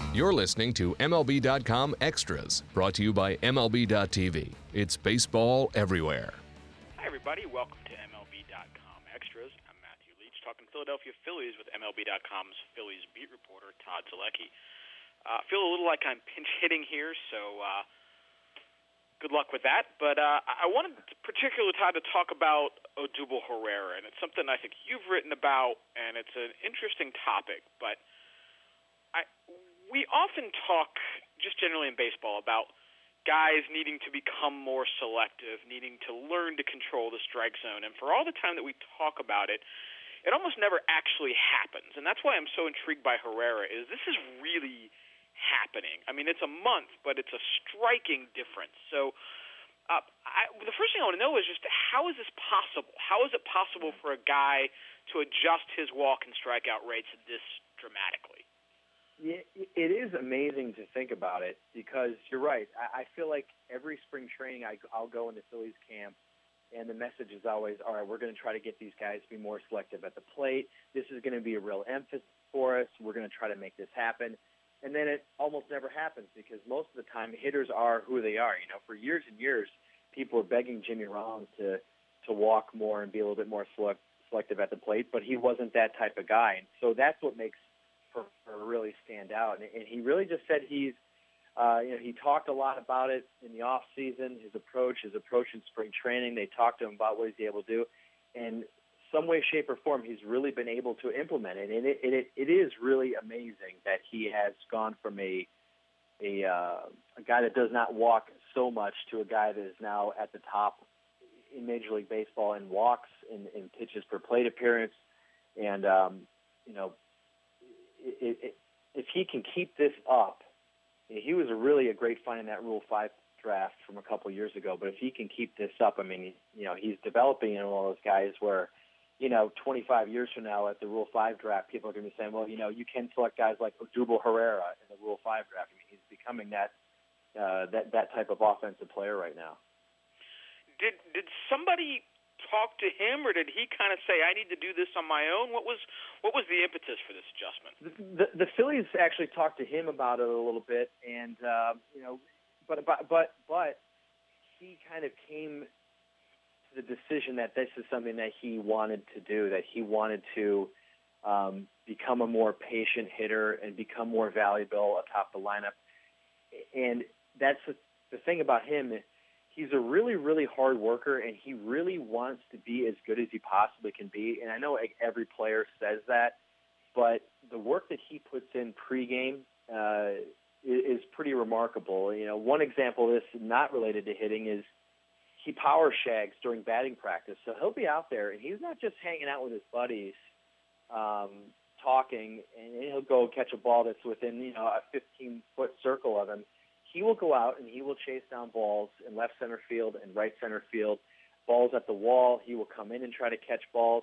You're listening to MLB.com Extras, brought to you by MLB.tv. It's baseball everywhere. Hi, everybody. Welcome to MLB.com Extras. I'm Matthew Leach, talking Philadelphia Phillies with MLB.com's Phillies beat reporter, Todd Zalecki. Feel a little like I'm pinch hitting here, so good luck with that. But I wanted particularly, Todd, to talk about Odubel Herrera, and it's something I think you've written about, and it's an interesting topic. But we often talk, just generally in baseball, about guys needing to become more selective, needing to learn to control the strike zone. And for all the time that we talk about it, it almost never actually happens. And that's why I'm so intrigued by Herrera, is this is really happening. I mean, it's a month, but it's a striking difference. So the first thing I want to know is just, how is this possible? How is it possible for a guy to adjust his walk and strikeout rates this dramatically? It is amazing to think about it, because you're right. I feel like every spring training I'll go into Phillies camp, and the message is always, all right, we're going to try to get these guys to be more selective at the plate. This is going to be a real emphasis for us. We're going to try to make this happen. And then it almost never happens, because most of the time hitters are who they are. You know, for years and years, people were begging Jimmy Rollins to walk more and be a little bit more selective at the plate, but he wasn't that type of guy. And so that's what makes Herrera really stand out. And he really just said he talked a lot about it in the off season, his approach in spring training. They talked to him about what he's able to do. And some way, shape, or form, he's really been able to implement it. And it is really amazing that he has gone from a guy that does not walk so much to a guy that is now at the top in Major League Baseball in walks, in pitches per plate appearance. And, if he can keep this up, he was really a great find in that Rule 5 draft from a couple years ago. But if he can keep this up, I mean, he's developing into one of those guys where, 25 years from now at the Rule 5 draft, people are going to be saying, well, you can select guys like Odubel Herrera in the Rule 5 draft. I mean, he's becoming that type of offensive player right now. Did somebody talk to him, or did he kind of say, I need to do this on my own? What was the impetus for this adjustment? The Phillies actually talked to him about it a little bit, and but he kind of came to the decision that this is something that he wanted to do, that he wanted to become a more patient hitter and become more valuable atop the lineup. And that's the thing about him. He's a really, really hard worker, and he really wants to be as good as he possibly can be. And I know every player says that, but the work that he puts in pregame is pretty remarkable. One example of this, not related to hitting, is he power shags during batting practice. So he'll be out there, and he's not just hanging out with his buddies, talking, and he'll go catch a ball that's within, a 15-foot circle of him. He will go out and he will chase down balls in left center field and right center field, balls at the wall. He will come in and try to catch balls.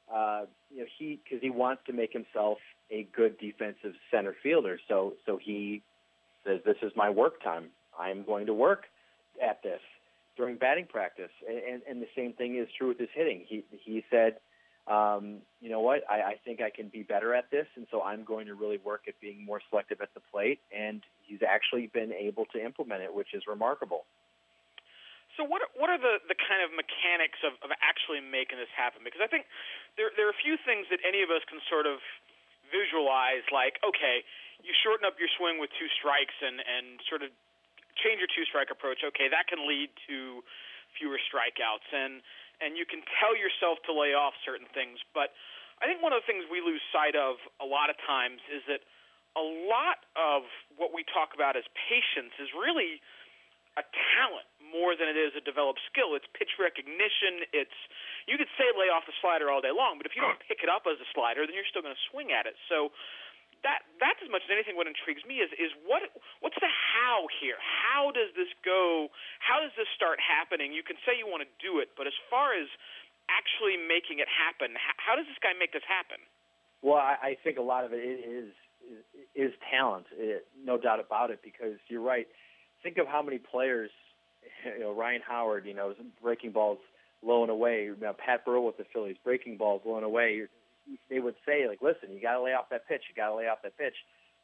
Because he wants to make himself a good defensive center fielder. So he says, this is my work time. I'm going to work at this during batting practice. And the same thing is true with his hitting. He said, you know what, I think I can be better at this, and so I'm going to really work at being more selective at the plate, and he's actually been able to implement it, which is remarkable. So what are the kind of mechanics of actually making this happen? Because I think there are a few things that any of us can sort of visualize, like, okay, you shorten up your swing with two strikes and sort of change your two-strike approach. Okay, that can lead to fewer strikeouts, and you can tell yourself to lay off certain things. But I think one of the things we lose sight of a lot of times is that a lot of what we talk about as patience is really a talent more than it is a developed skill. It's pitch recognition. You could say lay off the slider all day long, but if you don't pick it up as a slider, then you're still going to swing at it. So that's as much as anything what intrigues me is what's the how here? How does this go? How does this start happening? You can say you want to do it, but as far as actually making it happen, how does this guy make this happen? Well, I think a lot of it is talent, no doubt about it, because you're right. Think of how many players, Ryan Howard, breaking balls low and away. Pat Burrell with the Phillies, breaking balls low and away. They would say, like, listen, you got to lay off that pitch. You got to lay off that pitch.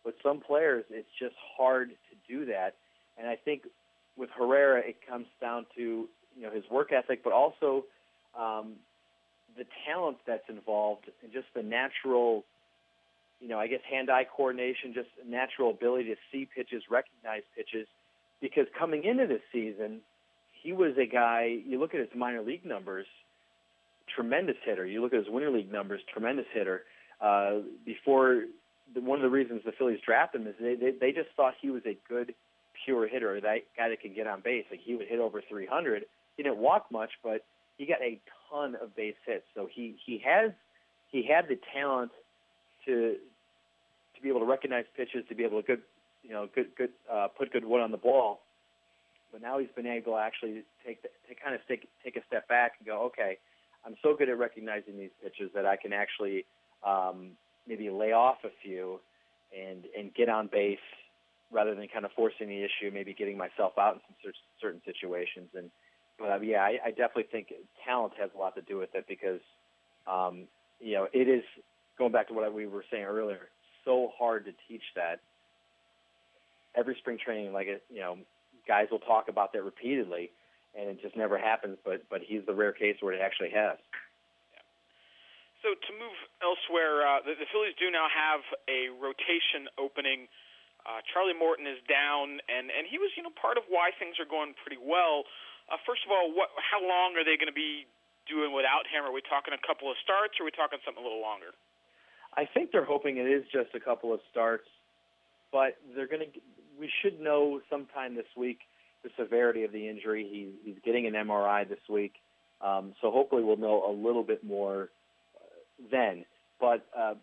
With some players, it's just hard to do that. And I think with Herrera, it comes down to his work ethic, but also the talent that's involved and just the natural, I guess hand-eye coordination, just natural ability to see pitches, recognize pitches. Because coming into this season, he was a guy, you look at his minor league numbers, tremendous hitter. You look at his winter league numbers, tremendous hitter. One of the reasons the Phillies drafted him is they just thought he was a good, pure hitter, that guy that could get on base. Like, he would hit over 300. He didn't walk much, but he got a ton of base hits. So he had the talent to be able to recognize pitches, to be able to put good wood on the ball. But now he's been able to actually take a step back and go, okay, I'm so good at recognizing these pitches that I can actually maybe lay off a few and get on base rather than kind of forcing the issue, maybe getting myself out in some certain situations. But I definitely think talent has a lot to do with it because, it is, going back to what we were saying earlier, so hard to teach that. Every spring training, guys will talk about that repeatedly, and it just never happens. But he's the rare case where it actually has. Yeah. So to move elsewhere, the Phillies do now have a rotation opening. Charlie Morton is down, and he was part of why things are going pretty well. First of all, how long are they going to be doing without him? Are we talking a couple of starts, or are we talking something a little longer? I think they're hoping it is just a couple of starts, but we should know sometime this week the severity of the injury. He's getting an MRI this week, so hopefully we'll know a little bit more then. But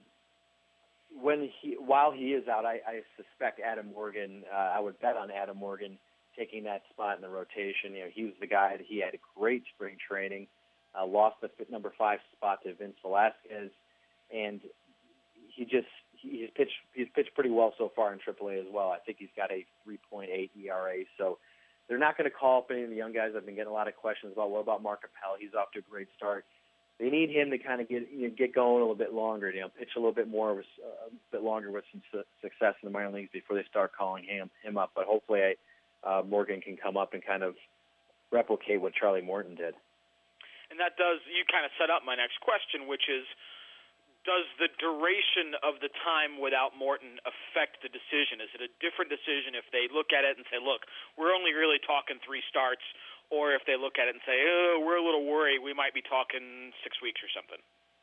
while he is out, I suspect Adam Morgan. I would bet on Adam Morgan taking that spot in the rotation. He was the guy that he had a great spring training, lost the number 5 spot to Vince Velasquez, and he's pitched pretty well so far in AAA as well. I think he's got a 3.8 ERA. So they're not going to call up any of the young guys. I've been getting a lot of questions about what about Mark Appel. He's off to a great start. They need him to kind of get going a little bit longer. Pitch a little bit more, a bit longer with some success in the minor leagues before they start calling him up. But hopefully, Morgan can come up and kind of replicate what Charlie Morton did. And that you kind of set up my next question, which is, does the duration of the time without Morton affect the decision? Is it a different decision if they look at it and say, look, we're only really talking 3 starts, or if they look at it and say, oh, we're a little worried, we might be talking 6 weeks or something?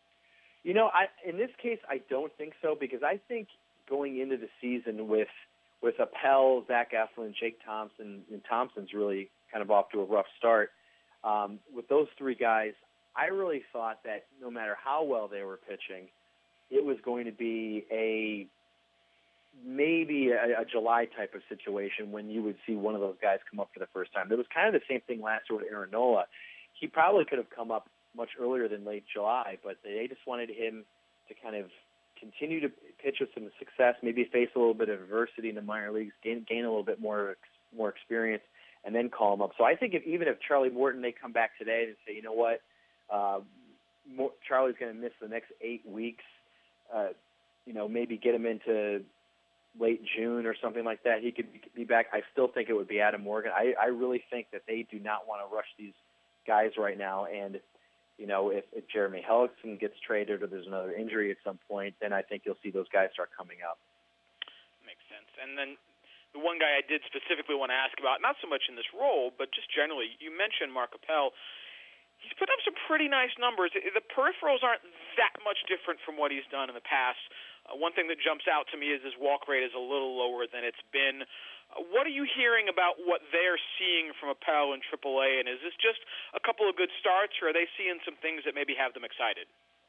In this case, I don't think so, because I think going into the season with Appel, Zach Eflin, Jake Thompson, and Thompson's really kind of off to a rough start, with those 3 guys, I really thought that no matter how well they were pitching, it was going to be maybe a July type of situation when you would see one of those guys come up for the first time. It was kind of the same thing last year with Aaron Nola. He probably could have come up much earlier than late July, but they just wanted him to kind of continue to pitch with some success, maybe face a little bit of adversity in the minor leagues, gain a little bit more experience, and then call him up. So I think even if Charlie Morton, they come back today and say, you know what, Charlie's going to miss the next 8 weeks, maybe get him into late June or something like that, he could be back. I still think it would be Adam Morgan. I really think that they do not want to rush these guys right now. And, if Jeremy Hellickson gets traded or there's another injury at some point, then I think you'll see those guys start coming up. Makes sense. And then the one guy I did specifically want to ask about, not so much in this role, but just generally, you mentioned Mark Appel. He's put up some pretty nice numbers. The peripherals aren't that much different from what he's done in the past. One thing that jumps out to me is his walk rate is a little lower than it's been. What are you hearing about what they're seeing from Appel in AAA, and is this just a couple of good starts, or are they seeing some things that maybe have them excited?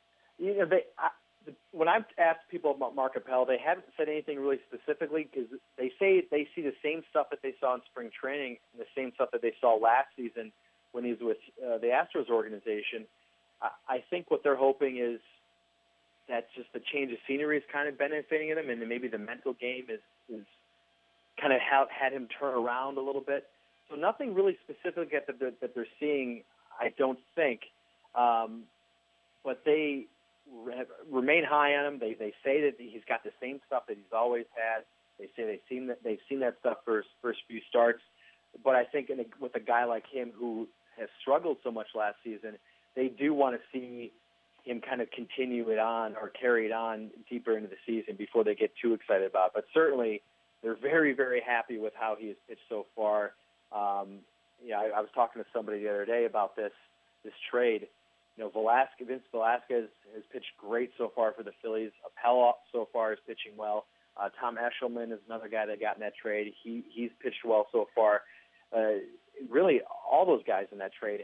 When I've asked people about Mark Appel, they haven't said anything really specifically because they say they see the same stuff that they saw in spring training and the same stuff that they saw last season when he was with the Astros organization. I think what they're hoping is that just the change of scenery is kind of benefiting him, and then maybe the mental game is kind of had him turn around a little bit. So nothing really specific that they're seeing, I don't think. But they remain high on him. They say that he's got the same stuff that he's always had. They say they've seen that stuff for his first few starts. But I think with a guy like him who has struggled so much last season, they do want to see him kind of continue it on or carry it on deeper into the season before they get too excited about it. But certainly they're very, very happy with how he has pitched so far. I was talking to somebody the other day about this trade. Vince Velasquez has pitched great so far for the Phillies. Appel so far is pitching well. Tom Eshelman is another guy that got in that trade. He's pitched well so far. Really, all those guys in that trade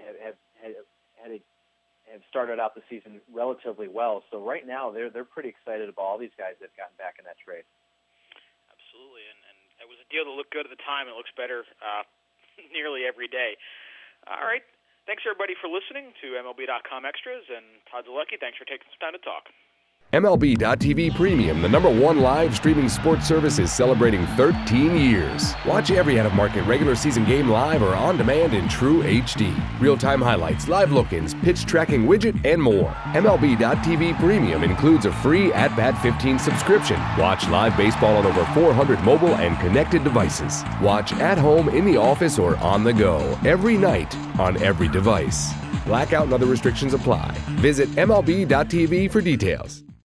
have started out the season relatively well. So right now, they're pretty excited about all these guys that have gotten back in that trade. Absolutely, and it was a deal that looked good at the time. It looks better nearly every day. All right. Thanks, everybody, for listening to MLB.com Extras. And Todd Zalecki, thanks for taking some time to talk. MLB.tv Premium, the #1 live streaming sports service, is celebrating 13 years. Watch every out-of-market regular season game live or on demand in true HD. Real-time highlights, live look-ins, pitch tracking widget, and more. MLB.tv Premium includes a free At-Bat 15 subscription. Watch live baseball on over 400 mobile and connected devices. Watch at home, in the office, or on the go every night on every device. Blackout and other restrictions apply. Visit MLB.tv for details.